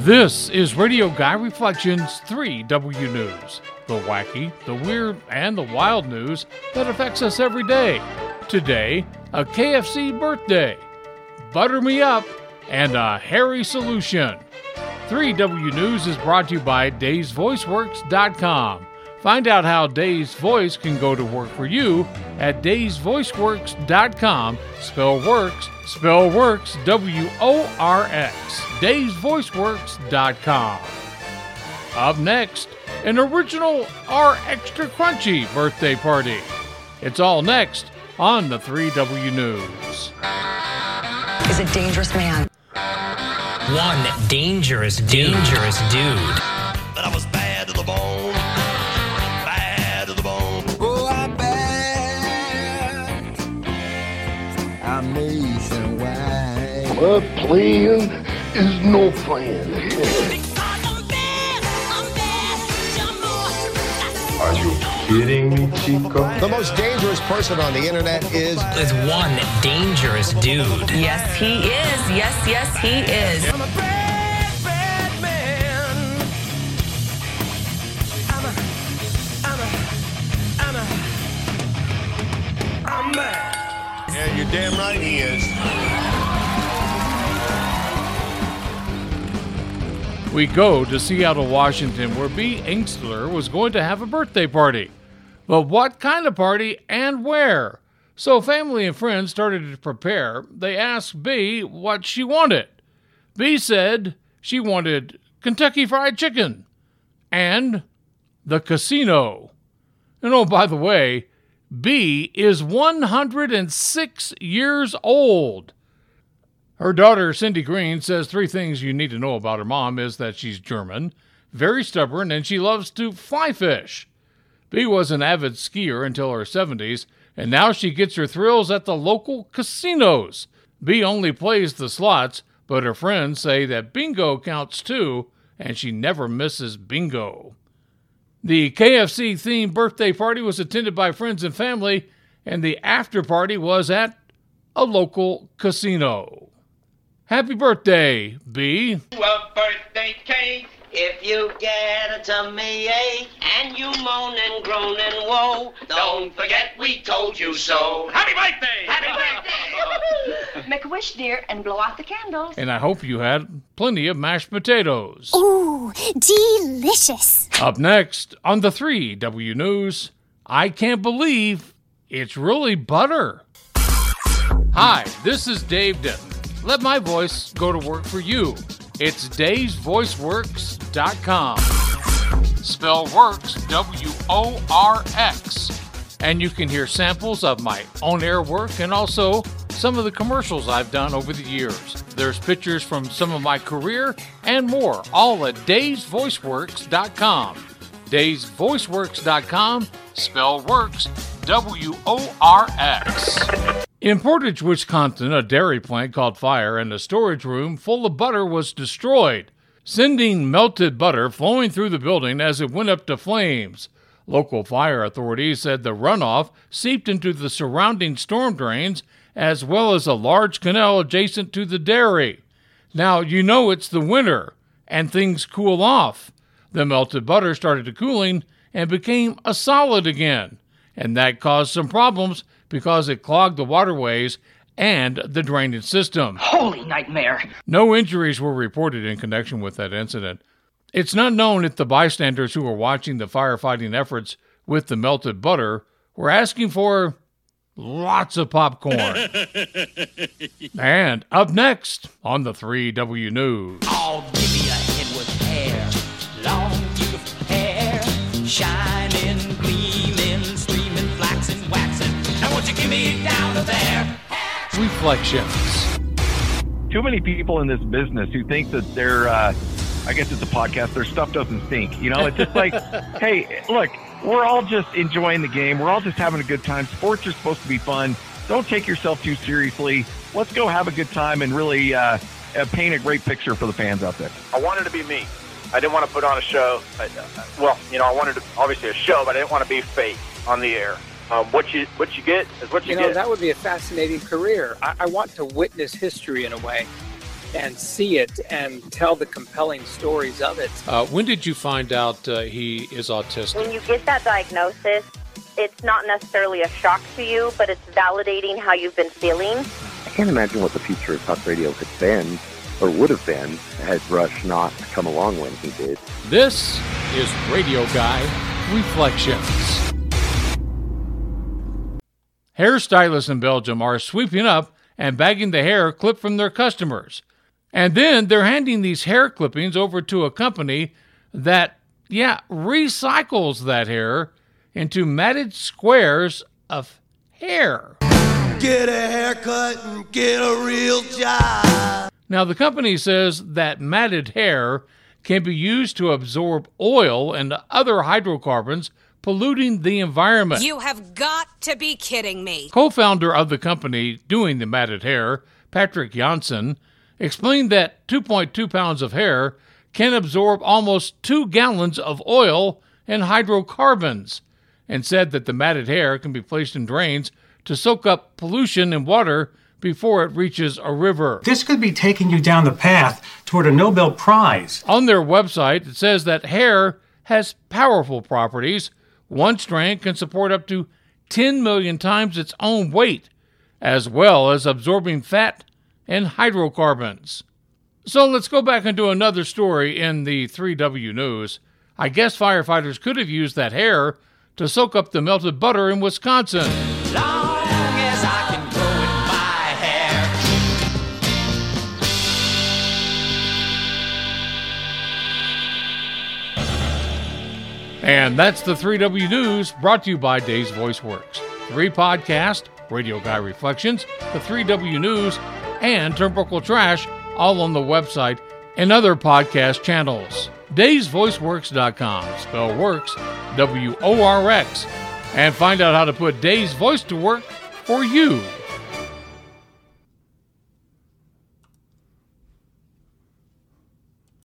This is Radio Guy Reflections 3W News. The wacky, the weird, and the wild news that affects us every day. Today, a KFC birthday, Butter Me Up, and a hairy solution. 3W News is brought to you by DaysVoiceWorks.com. Find out how Days Voice can go to work for you at DaysVoiceWorks.com. Spell works, W-O-R-X. DaysVoiceWorks.com. Up next, an original R Extra Crunchy birthday party. It's all next on the 3W News. Is a dangerous man. One dangerous dude. But I was bad to the bone. Bad to the bone. Oh, I'm bad. I'm nationwide. Well, playing is no playing here. Are you kidding me, Chico? The most dangerous person on the internet is one dangerous dude. Yes, he is. Yes, he is. I'm a bad man. I'm mad. Yeah, you're damn right he is. We go to Seattle, Washington, where B. Inkster was going to have a birthday party. But what kind of party and where? So family and friends started to prepare. They asked B what she wanted. B said she wanted Kentucky Fried Chicken and the casino. And oh, by the way, B is 106 years old. Her daughter, Cindy Green, says 3 things you need to know about her mom is that she's German, very stubborn, and she loves to fly fish. B was an avid skier until her 70s, and now she gets her thrills at the local casinos. B only plays the slots, but her friends say that bingo counts too, and she never misses bingo. The KFC-themed birthday party was attended by friends and family, and the after party was at a local casino. Happy birthday, B. A birthday cake if you get a tummy ache and you moan and groan and woe. Don't forget we told you so. Happy birthday! Happy birthday! Make a wish, dear, and blow out the candles. And I hope you had plenty of mashed potatoes. Ooh, delicious. Up next on the 3W News, I can't believe it's really butter. Hi, this is Dave Denton. Let my voice go to work for you. It's DaysVoiceWorks.com. Spell works, W-O-R-X. And you can hear samples of my on-air work and also some of the commercials I've done over the years. There's pictures from some of my career and more, all at DaysVoiceWorks.com. DaysVoiceWorks.com. Spell works, W-O-R-X. In Portage, Wisconsin, a dairy plant caught fire and a storage room full of butter was destroyed, sending melted butter flowing through the building as it went up to flames. Local fire authorities said the runoff seeped into the surrounding storm drains as well as a large canal adjacent to the dairy. Now, you know it's the winter, and things cool off. The melted butter started cooling and became a solid again, and that caused some problems because it clogged the waterways and the drainage system. Holy nightmare! No injuries were reported in connection with that incident. It's not known if the bystanders who were watching the firefighting efforts with the melted butter were asking for lots of popcorn. And up next on the 3W News. I'll give you a head with hair, long beautiful hair, shining, gleaming, streaming, flaxing, waxing. Now won't you give me down to there? Reflections. Too many people in this business who think that they're, I guess it's a podcast, their stuff doesn't stink. You know, it's just like, hey, look, we're all just enjoying the game. We're all just having a good time. Sports are supposed to be fun. Don't take yourself too seriously. Let's go have a good time and really paint a great picture for the fans out there. I wanted to be me. I didn't want to put on a show. I wanted to, obviously a show, but I didn't want to be fake on the air. What you get is what you get. That would be a fascinating career. I want to witness history in a way. and see it and tell the compelling stories of it. When did you find out he is autistic? When you get that diagnosis, it's not necessarily a shock to you, but it's validating how you've been feeling. I can't imagine what the future of talk radio had been or would have been had Rush not come along when he did. This is Radio Guy Reflections. Hairstylists in Belgium are sweeping up and bagging the hair clipped from their customers. And then they're handing these hair clippings over to a company that, recycles that hair into matted squares of hair. Get a haircut and get a real job. Now, the company says that matted hair can be used to absorb oil and other hydrocarbons polluting the environment. You have got to be kidding me. Co-founder of the company doing the matted hair, Patrick Janssen, explained that 2.2 pounds of hair can absorb almost 2 gallons of oil and hydrocarbons, and said that the matted hair can be placed in drains to soak up pollution in water before it reaches a river. This could be taking you down the path toward a Nobel Prize. On their website, it says that hair has powerful properties. One strand can support up to 10 million times its own weight, as well as absorbing fat and hydrocarbons. So let's go back and do another story in the 3W News. I guess firefighters could have used that hair to soak up the melted butter in Wisconsin. Long as I can grow in my hair. And that's the 3W News, brought to you by Dave's Voice Works. 3 Podcast, Radio Guy Reflections, the 3W News, and Turnbuckle Trash, all on the website and other podcast channels. Dave'sVoiceWorks.com. Spell works, W-O-R-X. And find out how to put Dave's voice to work for you.